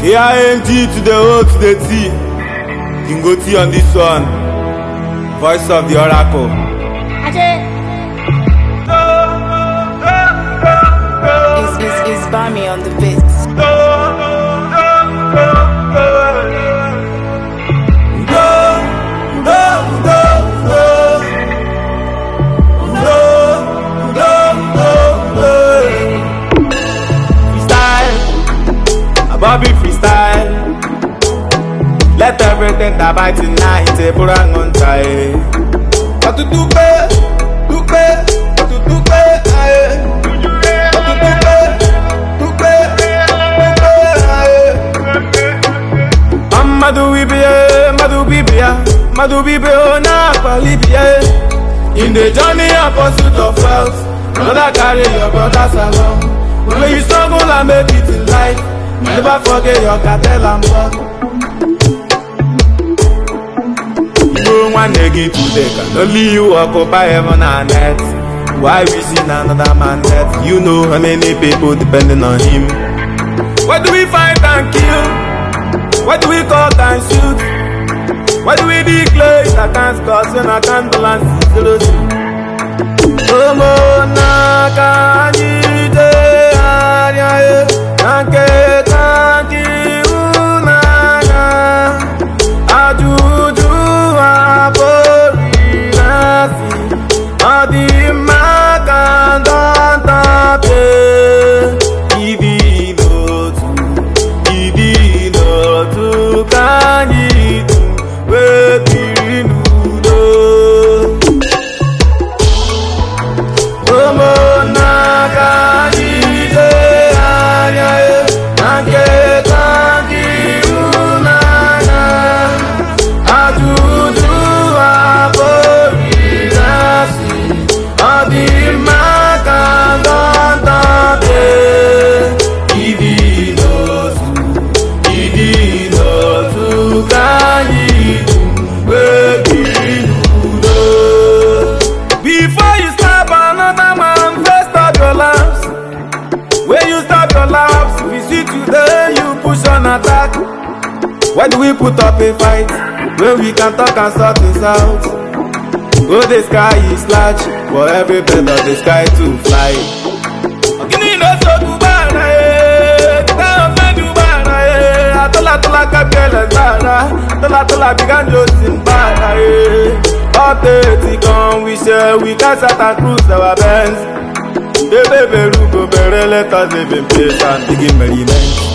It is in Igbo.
A-I-N-G to the O to the T. Kingo T on this one. Voice of the Oracle. It's Bami on the beat. Bobby freestyle. Let everything that bites tonight put on tie. What to do, Madu Bibiya, na Palibia. In the journey and pursuit of wealth, brother carry your brothers along. When you struggle and make it in life, never forget your cartel and blood. You don't want to get to the can only you occupy heaven and earth. Why we see another man death? You know how many people depending on him. What do we fight and kill? What do we cut and shoot? What do we declare? I can't cause and I can't balance it. Attack. Why do we put up a fight when we can talk and sort this out? Oh, the sky is large for every bird of the sky to fly. We share, we can set and cruise our bands. The baby, let us live in peace and begin merriment.